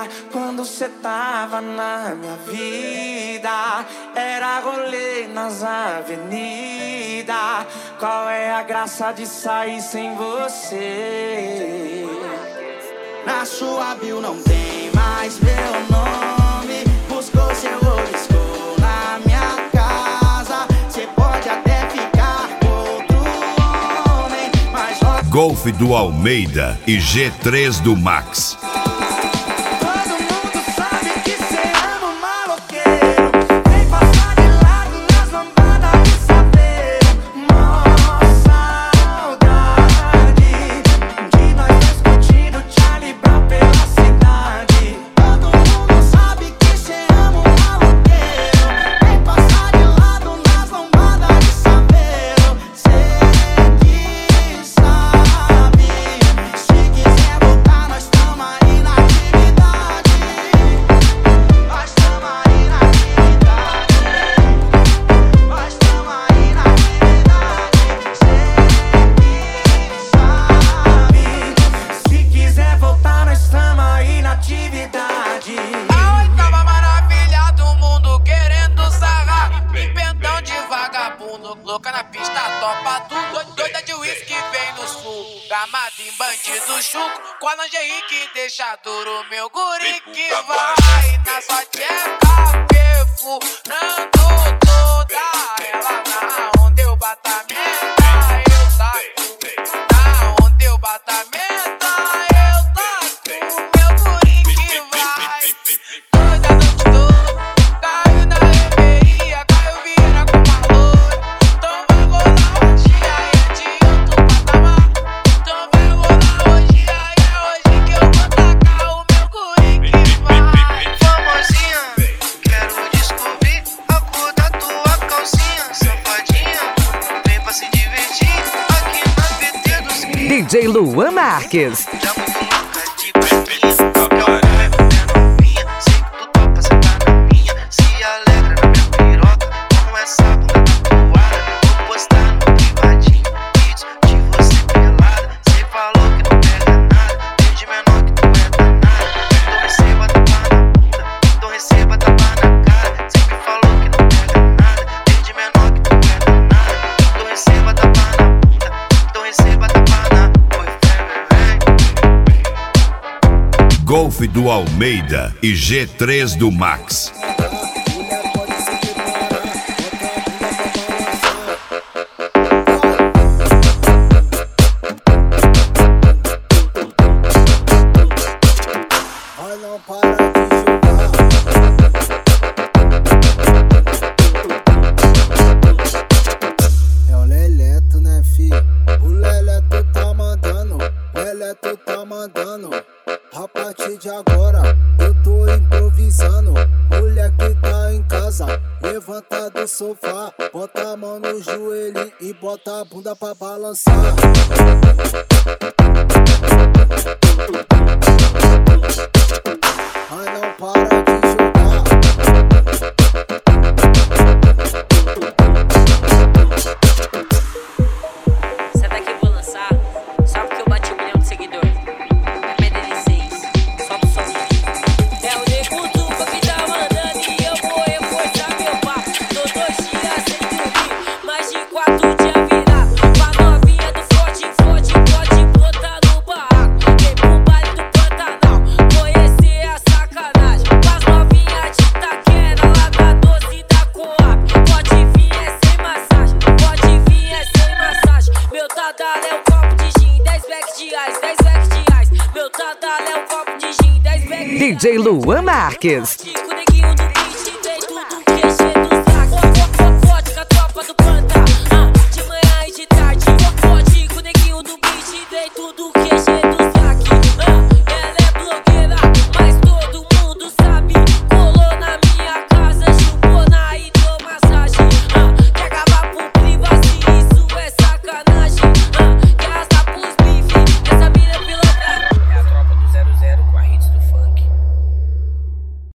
quando cê tava na minha vida. Era rolê nas avenidas. Qual é a graça de sair sem você? Na sua bio não tem mais meu nome. Buscou seu olisco na minha casa. Cê pode até ficar com outro homem, mas Golf do Almeida e G3 do Max. Louca na pista, topa tudo. Doida de uísque, vem no sul. Gamado em bandido chuco. Com a lingerie que deixa duro. Meu guri que vai na sua tcheca, perfurando toda ela. Na onde eu batamenta, eu taco. Na onde eu batamenta, eu taco. Meu guri que vai toda noite toda. Caiu na reveria, caiu vira com valor. DJ Luan Marques. Golf do Almeida e G3 do Max. É o Leleto, né, fi? O Leleto tá mandando, o Leleto tá mandando. A partir de agora eu tô improvisando. Mulher que tá em casa, levanta do sofá, bota a mão no joelho e bota a bunda pra balançar. Mas não para de jogar. Senta aqui, vou lançar. Só porque eu bati 1 milhão de seguidores. DJ Luan Marques.